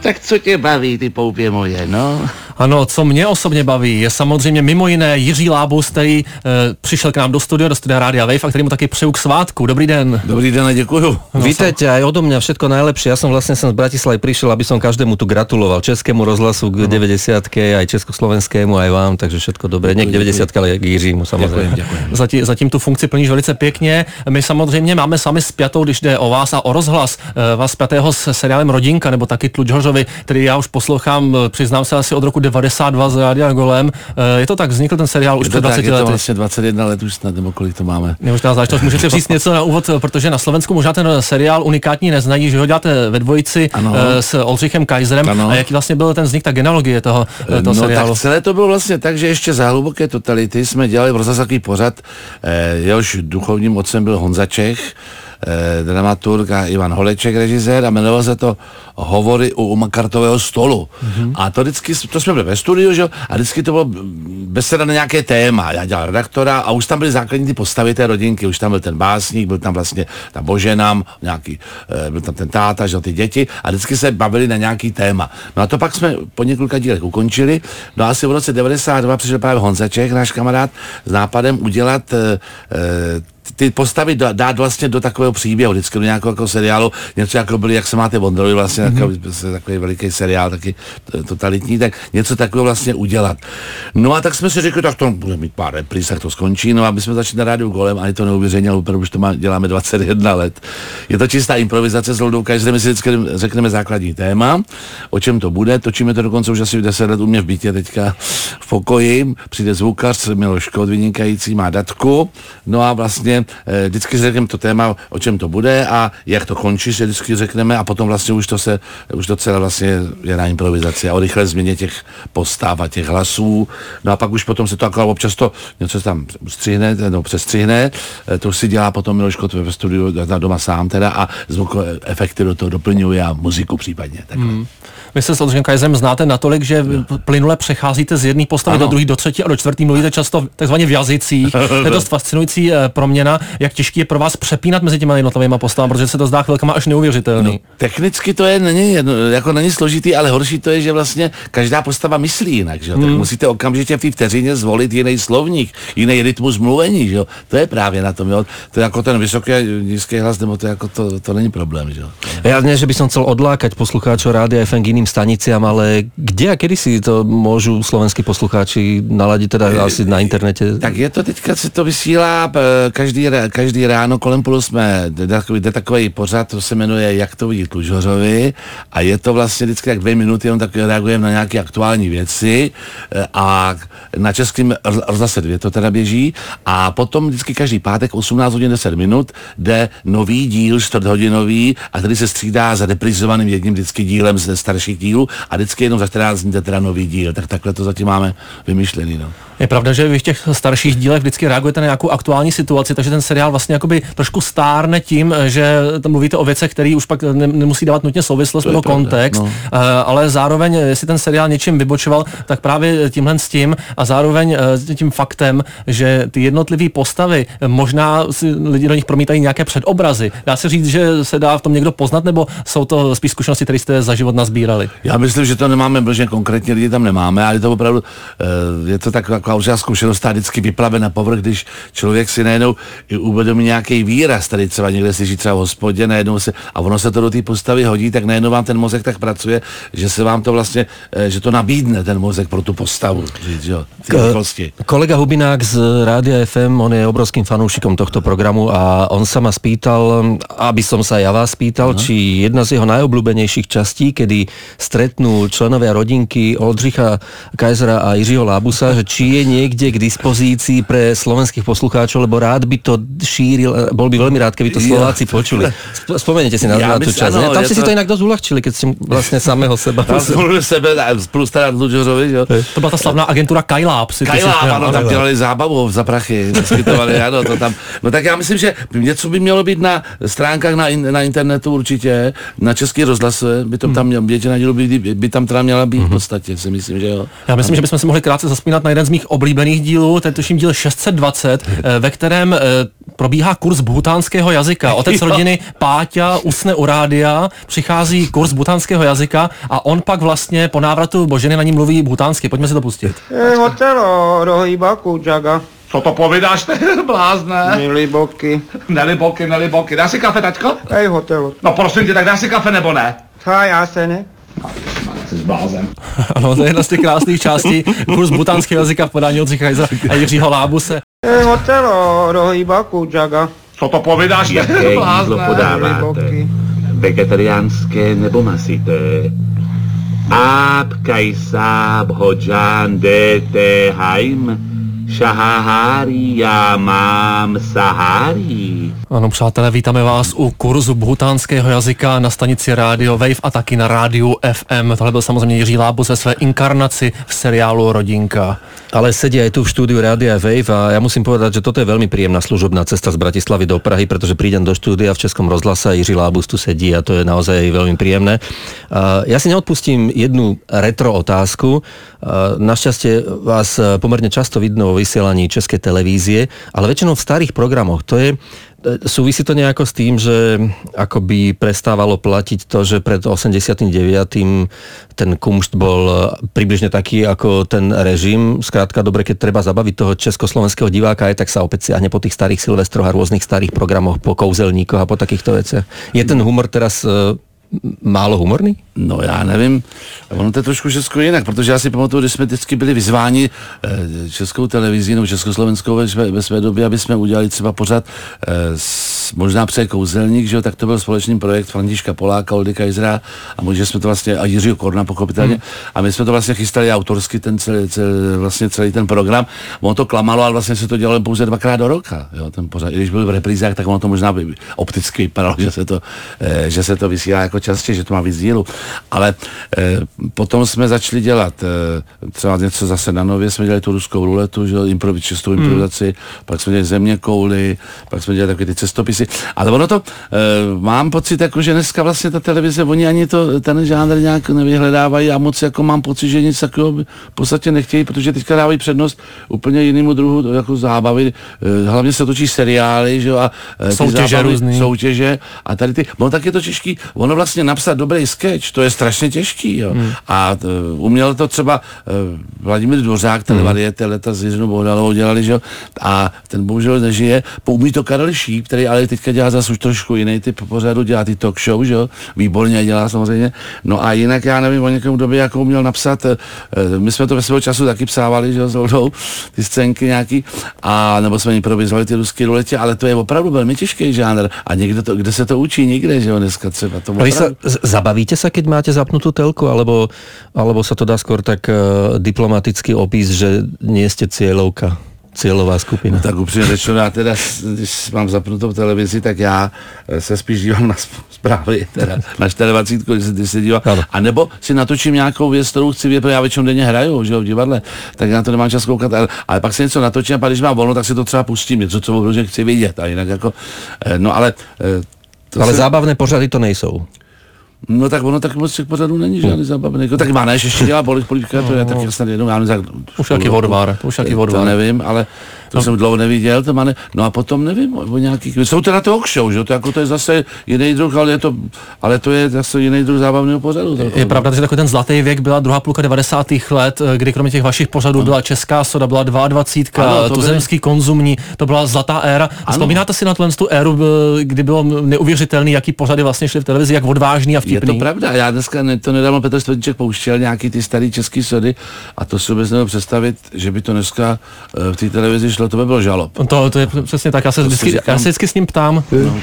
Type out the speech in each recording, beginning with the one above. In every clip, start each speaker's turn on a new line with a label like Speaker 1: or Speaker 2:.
Speaker 1: Tak co tě baví, ty poupě moje, no?
Speaker 2: Ano, co mě osobně baví, je samozřejmě mimo jiné Jiří Lábus, který přišel k nám do studia Rádia Wave a který mu taky přeju k svátku. Dobrý den.
Speaker 1: Dobrý den a děkuju.
Speaker 3: No, vítajte, aj odo mňa všetko najlepšie. Ja som vlastne sem z Bratislavy prišiel, aby som každému tu gratuloval. Českému rozhlasu k 90-ke, aj československému, aj vám, takže všetko dobré. Nie k 90-ke, ale k Jiřímu samozřejmě.
Speaker 2: Děkujem. Zatím tu funkci plníš velice pěkně. My samozřejmě máme sami spjatou, když jde o vás a o rozhlas, vás spjatého s seriálem Rodinka, nebo taky Tluč Hořovi, který já už poslouchám, přiznám se, asi od roku 92 z Rádia Golem. Je to tak, vznikl ten seriál už před 20 lety.
Speaker 1: Je to vlastně 21 let už snad, nebo kolik to máme.
Speaker 2: Možná záležitost, můžete říct něco na úvod, protože na Slovensku možná ten seriál unikátní neznají, že ho děláte ve dvojici s Oldřichem Kaiserem. Ano. A jaký vlastně byl ten vznik, ta genealogie toho seriálu?
Speaker 1: Tak celé to bylo vlastně tak, že ještě za hluboké totality jsme dělali v rozhlasový pořad, jehož duchovním otcem byl Honza Čech, dramaturg a Ivan Holeček, režisér, a jmenovalo se to Hovory u Makartového stolu. A to vždycky, to jsme byli ve studiu, že? A vždycky to bylo beseda na nějaké téma. Já dělal redaktora a už tam byly základní ty postavy té rodinky, už tam byl ten básník, byl tam vlastně ta Božena, nějaký, byl tam ten táta, že ty děti, a vždycky se bavili na nějaký téma. No a to pak jsme po několika dílech ukončili. No a asi v roce 92 přišel právě Honza Čech, náš kamarád, s nápadem udělat ty postavy dát vlastně do takového příběhu, vždycky do nějakého jako seriálu, něco jako byli, jak se máte Wonderovi, vlastně takový veliký seriál, taky totalitní, tak něco takového vlastně udělat. No a tak jsme si řekli, tak to bude mít pár repríz, tak to skončí, no a my jsme začali na Rádiu Golem, ani to neuvěřeně, ale už to děláme 21 let. Je to čistá improvizace s Oldou Kaiserem, my si vždycky řekneme základní téma, o čem to bude, točíme to dokonce už asi 10 let u mě v bytě teďka v pokoji, přijde zvukař, Miloš Kód vynikající, má datku, no a vlastně vždycky řekneme to téma, o čem to bude a jak to končí, že vždycky řekneme a potom vlastně už to celé vlastně je na improvizaci a o rychlé změně těch postav a těch hlasů. No a pak už potom se to jako občas to něco tam střihne, no přestřihne, to si dělá potom Miloš Kód ve studiu doma sám teda a zvukové efekty do toho doplňuje a muziku případně.
Speaker 2: Vy se s Oldřichem Kaiserem znáte natolik, že plynule přecházíte z jedné postavy do druhé, do třetí a do čtvrtý, mluvíte často takzvaně v jazycích. To je dost fascinující proměna. Jak těžký je pro vás přepínat mezi těmi jednotlivými postavami, protože se to zdá chvilkama až neuvěřitelný.
Speaker 1: No, technicky to není složitý, ale horší to je, že vlastně každá postava myslí jinak, že? Tak musíte okamžitě v té vteřině zvolit jiný slovník, jiný rytmus mluvení, že? To je právě na tom, jo. To je jako ten vysoký a nízký hlas, nebo to jako to není problém, že?
Speaker 3: Ja nie, že by som chcel odlákať poslucháčov Rádia FM k iným staniciam, ale kde a kedy si to môžu slovenskí poslucháči naladiť, teda asi na internete?
Speaker 1: Tak je to teďka, se to vysílá každý ráno kolem půl jsme, jde takový pořad, to se jmenuje Jak to vidí Tluč Hořovi a je to vlastně vždycky tak 2 minuty, on tak reagujeme na nějaké aktuální věci a na Českém rozhlase 2 to teda běží a potom vždycky každý pátek 18 hodin 10 minut jde nový díl, 4hodinový, a který se střídá za reprizovaným jedním vždycky dílem ze starších dílů a vždycky jenom za 14 dní teda nový díl, tak takhle to zatím máme vymyšlený, no.
Speaker 2: Je pravda, že vy v těch starších dílech vždycky reagujete na nějakou aktuální situaci, takže ten seriál vlastně jakoby trošku stárne tím, že tam mluvíte o věcech, které už pak nemusí dávat nutně souvislost nebo kontext, no. Ale zároveň, jestli ten seriál něčím vybočoval, tak právě tímhle s tím a zároveň tím faktem, že ty jednotlivé postavy, možná si lidi do nich promítají nějaké předobrazy. Dá se říct, že se dá v tom někdo poznat, nebo jsou to spíš zkušenosti, které jste za život nazbírali?
Speaker 1: Já myslím, že to nemáme, protože konkrétně lidi tam nemáme, ale to opravdu je to taková určitá zkušenost, ta vždycky vyplave na povrch, když člověk si najednou uvědomí nějaký výraz, tady třeba někde slyší třeba v hospodě, najednou se, a ono se to do té postavy hodí, tak najednou vám ten mozek tak pracuje, že se vám to vlastně, že to nabídne ten mozek pro tu postavu.
Speaker 3: Kolega Hubinák z Rádia FM, on je obrovským fanúšikom tohto programu a on sa ma spýtal, aby som sa ja vás spýtal, či jedna z jeho najobľúbenejších častí, kedy stretnú členovia rodinky Oldřicha Kaisera a Jiřího Lábusa, že či je niekde k dispozícii pre slovenských poslucháčov, lebo rád by to šíril, bol by veľmi rád, keby to Slováci počuli. Spomeniete si na tú časť. Ano, tam ste si to inak dosť uľahčili, keď ste vlastne samého seba.
Speaker 1: Tam sebe plus teda Tluč Hořovi, jo.
Speaker 2: To byla ta slavná agentura Kajláp.
Speaker 1: Ano, tam dělali zábavu za prachy, naskytovali, ano, to tam. No tak já myslím, že něco by mělo být na stránkách na internetu určitě, na Český rozhlas by to tam většina dílů by tam teda měla být v podstatě, si myslím, že jo.
Speaker 2: Já myslím, že bychom si mohli krátce zaspomínat na jeden z mých oblíbených dílů, ten tuším díl 620, ve kterém probíhá kurz bhutánského jazyka. Otec rodiny Páťa usne u rádia, přichází kurz bhutánského jazyka a on pak vlastně po návratu Boženy na ní mluví bhutánsky. Pojďme si to pustit.
Speaker 4: Hotelo, rohýbaku, džaga.
Speaker 1: Co to povídáš, ty blázne?
Speaker 4: Neliboky.
Speaker 1: Neliboky. Dá si kafe, taťko?
Speaker 4: Hej, hotelu.
Speaker 1: No prosím tě, tak dá si kafe nebo ne?
Speaker 4: A já se ne.
Speaker 1: Jsi blázen.
Speaker 2: Ano, to je jedna z těch krásných částí kurz bhutánského jazyka v podání Oldřicha Heisera a Jiřího Lábuse.
Speaker 4: Hotelo, rohýbaku, džaga.
Speaker 1: Co to povídáš,
Speaker 5: jaké jídlo podáváte? Vegetariánské nebo masité? Áb, kajsáb, hodžán, dete, hajm, šaháhári, já mám sahári.
Speaker 2: Ano, přátelé, vítáme vás u kurzu bhutánského jazyka na stanici Radio Wave a taky na rádiu FM. Tohle byl samozřejmě Jiří Lábus ve své inkarnaci v seriálu Rodinka.
Speaker 3: Ale sedia aj tu v štúdiu Rádia Wave a ja musím povedať, že toto je veľmi príjemná služobná cesta z Bratislavy do Prahy, pretože prídem do štúdia v Českom rozhlase a Jiří Lábus tu sedí a to je naozaj veľmi príjemné. Ja si neodpustím jednu retro otázku. Našťastie vás pomerne často vidno vo vysielaní Českej televízie, ale väčšinou v starých programoch. Súvisí to nejako s tým, že akoby prestávalo platiť to, že pred 89. ten kumšt bol približne taký ako ten režim. Skrátka dobre, keď treba zabaviť toho československého diváka, aj tak sa opäť siahne po tých starých Silvestroch a rôznych starých programoch, po kouzelníkoch a po takýchto veciach. Je ten humor teraz málo humorný?
Speaker 1: No já nevím, ono to je trošku všechno jinak, protože já si pamatuju, když jsme vždycky byli vyzváni Českou televizí nebo Československou ve své době, aby jsme udělali třeba pořad možná Kouzelník, že jo, tak to byl společný projekt Františka Poláka, Oldřicha Heisera a možná jsme to vlastně, a Jiřího Korna pochopitelně, a my jsme to vlastně chystali autorsky, celý ten program. Ono to klamalo, ale vlastně se to dělalo pouze 2krát do roka, jo, ten pořad. I když byl v reprízách, tak ono to možná opticky vypadalo, že se to vysílá jako častěji, že to má víc dílu. Ale potom jsme začali dělat třeba něco zase na Nově, jsme dělali tu ruskou ruletu, že čistou improvizaci, pak jsme dělali Země kouly, pak jsme dělali takové ty cestopisy. Ale ono to, mám pocit, jako, že dneska vlastně ta televize, oni ani ten žánr nějak nevyhledávají a moc jako mám pocit, že nic takového v podstatě nechtějí, protože teďka dávají přednost úplně jinému druhu jako zábavy. Hlavně se točí seriály, že jo, a soutěže a tady ty, no tak je to těžký, ono vlastně napsat dobrý sketch, to je strašně těžký, jo. A uměl to třeba Vladimír Dvořák, ten Varieté leta s Jiřinou Bohdalovou dělali, že jo, a ten bohužel nežije, umí to Karel Šíp, který ale teďka dělá zase už trošku jiný typ pořadu, dělá ty talk show, že jo, výborně dělá samozřejmě, no a jinak já nevím o někom době, jako uměl napsat, my jsme to ve svého času taky psávali, že jo, s Oldou, ty scénky nějaký, a nebo jsme improvizovali ty ruské ruletě, ale to je opravdu velmi těžký žánr a někde to, kde se to učí, nikde, že jo, dneska třeba to.
Speaker 3: Vy sa zabavíte sa, keď máte zapnutú telku, alebo sa to dá skôr tak diplomatický opis, že nie ste cieľová skupina?
Speaker 1: No, tak upřímně řečeno, já teda, když mám zapnutou televizi, tak já se spíš dívám na zprávy, teda na 24, když se dívám, a nebo si natočím nějakou věc, kterou chci vědět, protože já většinou denně hraju, že jo, v divadle, tak na to nemám čas koukat, ale pak si něco natočím a pak když mám volno, tak si to třeba pustím, něco, co opravdu chci vidět, a jinak jako, no ale...
Speaker 3: Ale zábavné pořady to nejsou.
Speaker 1: No tak ono tak moc těch pořadů není žádný zábavný. Jako, tak Mánéš ještě dělá politika, to je tak snad jednou, já nevím,
Speaker 2: už jaký odvar.
Speaker 1: To nevím, ale to jsem dlouho neviděl, to Máne. No a potom nevím, o nějakých, jsou teda talk show, že to jako to je zase jiný druh, ale to je zase jiný druh zábavného pořadu.
Speaker 2: Je pravda, že takový ten zlatý věk byla druhá půlka 90. let, kdy kromě těch vašich pořadů byla Česká soda, byla 22, tuzemský konzumní, to byla zlatá éra. Vzpomínáte si na tu éru, kdy bylo neuvěřitelný, jaký pořady vlastně šly v televizi, jak odvážný a vtipný?
Speaker 1: Je to pravda, já dneska to nedávno Petr Světníček pouštěl nějaký ty starý český sody a to si vůbec nemohu představit, že by to dneska v té televizi šlo, to by bylo žalob.
Speaker 2: To je přesně tak, já se vždycky s ním ptám.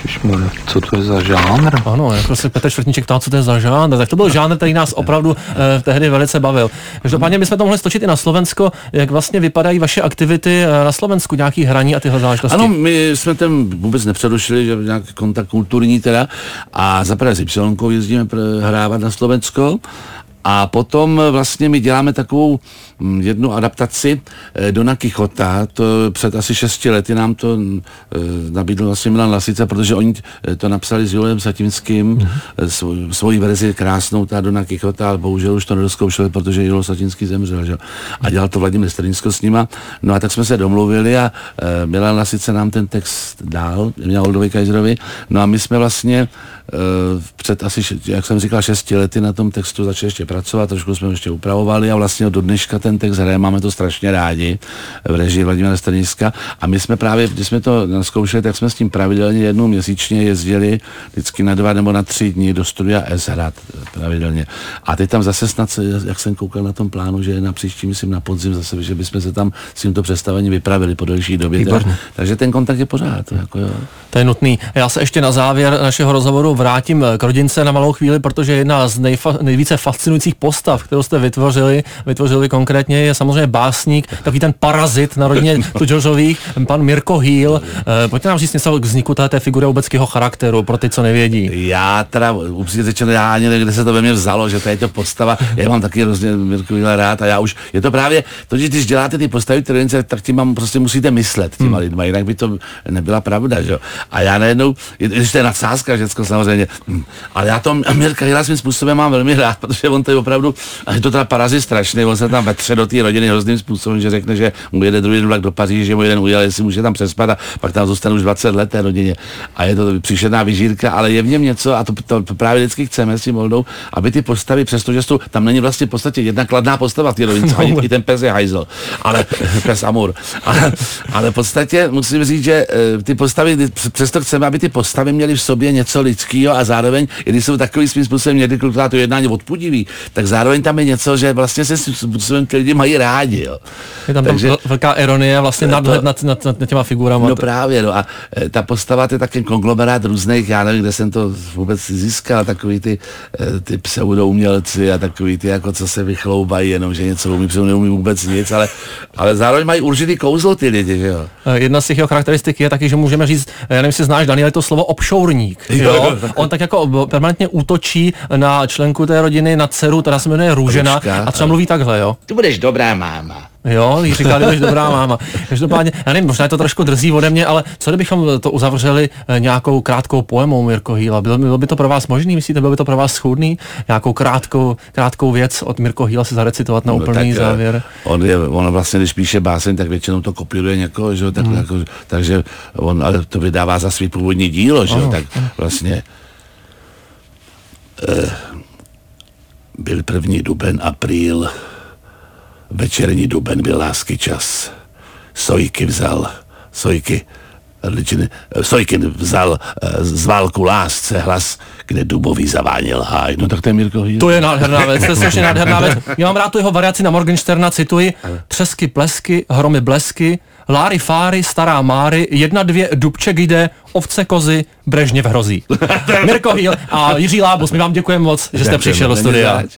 Speaker 6: Co to je za žánr?
Speaker 2: Ano, jako se Petr Světníček ptá, co to je za žánr, tak to byl žánr, který nás opravdu tehdy velice bavil. Každopádně my jsme to mohli stočit i na Slovensko, jak vlastně vypadají vaše aktivity na Slovensku, nějaký hraní a tyhle záležitosti.
Speaker 1: Ano, my jsme tam vůbec nepřerušili, že nějaký kontakt kulturní teda a za prvé s Y jezdíme hrávat na Slovensko A potom vlastně my děláme takovou jednu adaptaci Dona Kichota, to před asi 6 lety nám to nabídl vlastně Milan Lasica, protože oni to napsali s Julem Satinským, svoji verzi krásnou, ta Dona Kichota, ale bohužel už to nedozkoušeli, protože Julo Satinský zemřel, že? A dělal to Vladimír Strnínsko s nima. No a tak jsme se domluvili a Milan Lasica nám ten text dál, Oldovi Kaiserovi. No a my jsme vlastně před asi, jak jsem říkal, 6 lety na tom textu začali ještě pracovat, trošku jsme ještě upravovali a vlastně do dneška ten text hraje, máme to strašně rádi v režii Vladimíra Strnínska a my jsme právě, když jsme to naskoušeli, tak jsme s tím pravidelně jednou měsíčně jezdili vždycky na 2 nebo na 3 dny do studia S-Hrad pravidelně. A teď tam zase snad, jak jsem koukal na tom plánu, že na příští, myslím na podzim zase, že bychom se tam s tímto představením vypravili po delší době. Takže ten kontakt je pořád. Jako jo.
Speaker 2: To je nutný. Já se ještě na závěr našeho rozhovoru vrátím k rodince na malou chvíli, protože jedna z nejvíce fascinujících postav, kterou jste vytvořili konkrétně, je samozřejmě básník, takový ten parazit na rodině Tudžořových, pan Mirko Hýl. Pojďte nám říct něco k vzniku té figury, vůbec k jeho charakteru, pro ty, co nevědí.
Speaker 1: Já teda, upřímně řečeno, já ani nevím, kde se to ve mně vzalo, že to je to postava. Já mám taky hrozně Mirko Hýla rád a já už, je to právě, to, že když děláte ty postavy rodince, tak tím prostě musíte myslet těma lidma, jinak by to nebyla pravda, že jo. A já najednou, když to je nadsázka, všecko samozřejmě, ale já to Mirka Hýla svým způsobem mám velmi rád, protože on to je opravdu, a je to teda parazit strašný, on se tam vetře do té rodiny hrozným způsobem, že řekne, že mu jede druhý vlak do Paříže, že mu jeden ujel, jestli může tam přespat a pak tam zůstane už 20 let té rodině. A je to příšerná vyžírka, ale je v něm něco a to právě vždycky chceme s tím Oldou, aby ty postavy, přestože tam není vlastně v podstatě jedna kladná postava v té rodince, ani i ten pes je hajzl, ale pes Amur. Ale v podstatě musím říct, že ty postavy, přesto chceme, aby ty postavy měly v sobě něco lidského a zároveň, i když jsou takový svým způsobem někdy to jednání odpudivý, tak zároveň tam je něco, že vlastně se způsobem ty lidi mají rádi. Jo.
Speaker 2: Je tam velká ironie, vlastně nadhled nad těma figurama.
Speaker 1: No právě, no a ta postava, to je taky konglomerát různých, já nevím, kde jsem to vůbec získal, takový ty pseudoumělci a takový ty, jako co se vychloubají, jenom že něco umí, protože neumí vůbec nic, ale zároveň mají určitý kouzlo ty lidi, že jo.
Speaker 2: Jedna z těch jeho charakteristik je taky, že můžeme říct, já nevím, jestli znáš, Daniel, to slovo obšourník. Jo? On tak jako permanentně útočí na členku té rodiny, na dceru, která se jmenuje Růžena a třeba mluví takhle, jo.
Speaker 5: Ty budeš dobrá máma.
Speaker 2: Jo, jí říká, že budeš dobrá máma. Každopádně, já nevím, možná je to trošku drzí ode mě, ale co kdybychom to uzavřeli nějakou krátkou poemou Mirko Hýla? Bylo by to pro vás možný, myslíte, bylo by to pro vás schůdný? Nějakou krátkou věc od Mirko Hýla si zarecitovat na úplný závěr?
Speaker 1: On vlastně, když píše báseň, tak většinou to kopíruje někoho, že? Takže on ale to vydává za svý původní dílo, že? Tak vlastně byl 1. duben, apríl, večerní duben byl lásky čas. Sojky vzal z válku lásce hlas, kde dubový zaváněl háj. No tak to je Mirko Hýl.
Speaker 2: To je nádherná věc, to je strašně nádherná věc. Já mám rád tu jeho variaci na Morgensterna, cituji, třesky, plesky, hromy, blesky, láry, fáry, stará Máry, 1, 2, Dubček jde, ovce, kozy, Brežněv hrozí. Mirko Hýl a Jiří Lábus, my vám děkujeme moc, že jste přišel do studia.